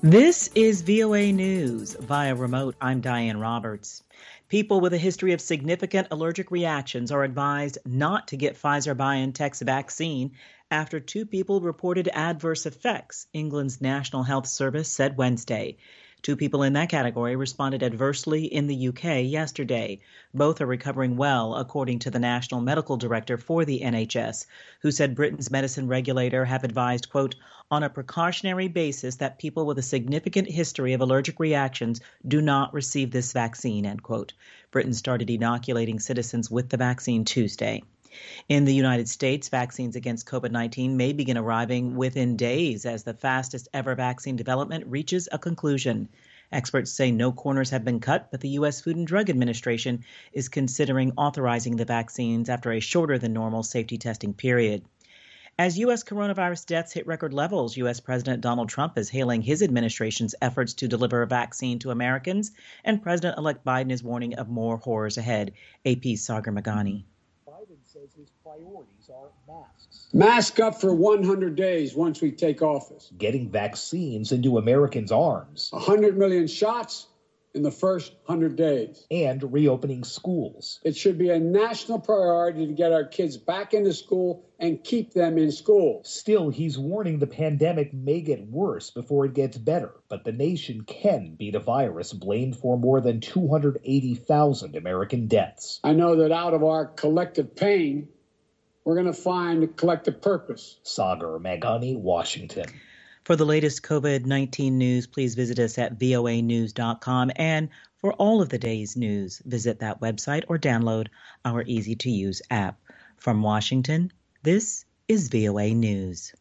This is VOA News. Via remote, I'm Diane Roberts. People with a history of significant allergic reactions are advised not to get Pfizer-BioNTech's vaccine after two people reported adverse effects, England's National Health Service said Wednesday. Two people in that category responded adversely in the UK yesterday. Both are recovering well, according to the National Medical Director for the NHS, who said Britain's medicine regulator have advised, quote, on a precautionary basis that people with a significant history of allergic reactions do not receive this vaccine, end quote. Britain started inoculating citizens with the vaccine Tuesday. In the United States, vaccines against COVID-19 may begin arriving within days as the fastest ever vaccine development reaches a conclusion. Experts say no corners have been cut, but the U.S. Food and Drug Administration is considering authorizing the vaccines after a shorter than normal safety testing period. As U.S. coronavirus deaths hit record levels, U.S. President Donald Trump is hailing his administration's efforts to deliver a vaccine to Americans, and President-elect Biden is warning of more horrors ahead. AP's Sagar Meghani. Biden says his priorities are masks. Mask up for 100 days once we take office. Getting vaccines into Americans' arms. 100 million shots in the first 100 days. And reopening schools. It should be a national priority to get our kids back into school and keep them in school. Still, he's warning the pandemic may get worse before it gets better. But the nation can beat a virus blamed for more than 280,000 American deaths. I know that out of our collective pain, we're going to find a collective purpose. Sagar Meghani, Washington. For the latest COVID-19 news, please visit us at voanews.com. And for all of the day's news, visit that website or download our easy-to-use app. From Washington, this is VOA News.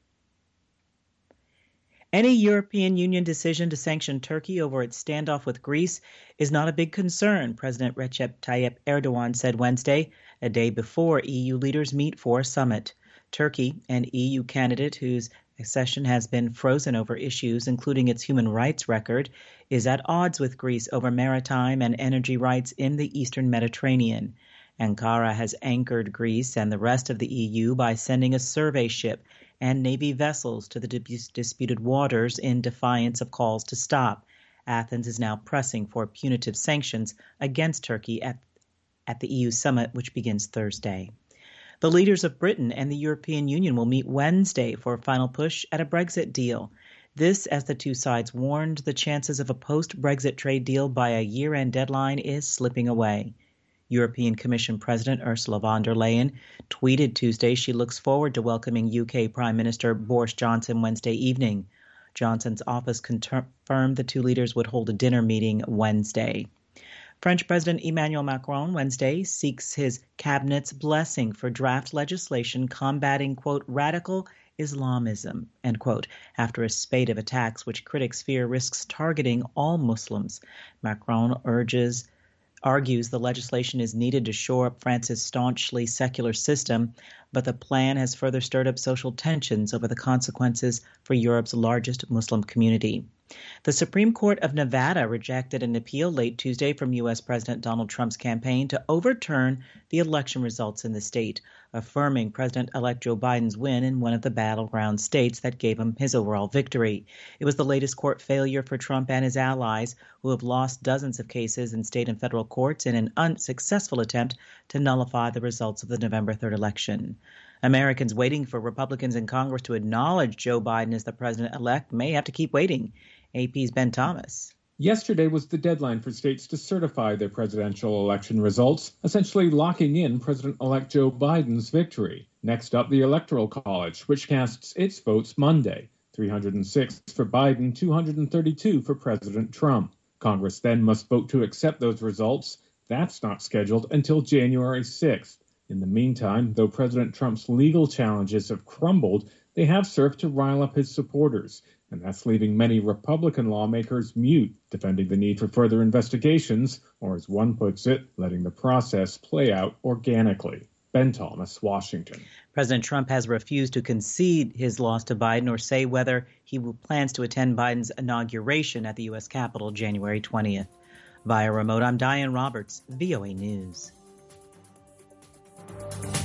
Any European Union decision to sanction Turkey over its standoff with Greece is not a big concern, President Recep Tayyip Erdogan said Wednesday, a day before EU leaders meet for a summit. Turkey, an EU candidate whose accession has been frozen over issues, including its human rights record, is at odds with Greece over maritime and energy rights in the eastern Mediterranean. Ankara has anchored Greece and the rest of the EU by sending a survey ship and Navy vessels to the disputed waters in defiance of calls to stop. Athens is now pressing for punitive sanctions against Turkey at the EU summit, which begins Thursday. The leaders of Britain and the European Union will meet Wednesday for a final push at a Brexit deal. This, as the two sides warned, the chances of a post-Brexit trade deal by a year-end deadline is slipping away. European Commission President Ursula von der Leyen tweeted Tuesday she looks forward to welcoming UK Prime Minister Boris Johnson Wednesday evening. Johnson's office confirmed the two leaders would hold a dinner meeting Wednesday. French President Emmanuel Macron Wednesday seeks his cabinet's blessing for draft legislation combating, quote, radical Islamism, end quote, after a spate of attacks which critics fear risks targeting all Muslims. Macron argues the legislation is needed to shore up France's staunchly secular system, but the plan has further stirred up social tensions over the consequences for Europe's largest Muslim community. The Supreme Court of Nevada rejected an appeal late Tuesday from U.S. President Donald Trump's campaign to overturn the election results in the state, affirming President-elect Joe Biden's win in one of the battleground states that gave him his overall victory. It was the latest court failure for Trump and his allies, who have lost dozens of cases in state and federal courts in an unsuccessful attempt to nullify the results of the November 3rd election. Americans waiting for Republicans in Congress to acknowledge Joe Biden as the president-elect may have to keep waiting. AP's Ben Thomas. Yesterday was the deadline for states to certify their presidential election results, essentially locking in President-elect Joe Biden's victory. Next up, the Electoral College, which casts its votes Monday, 306 for Biden, 232 for President Trump. Congress then must vote to accept those results. That's not scheduled until January 6th. In the meantime, though President Trump's legal challenges have crumbled, they have served to rile up his supporters, and that's leaving many Republican lawmakers mute, defending the need for further investigations, or as one puts it, letting the process play out organically. Ben Thomas, Washington. President Trump has refused to concede his loss to Biden or say whether he plans to attend Biden's inauguration at the U.S. Capitol January 20th. Via remote, I'm Diane Roberts, VOA News.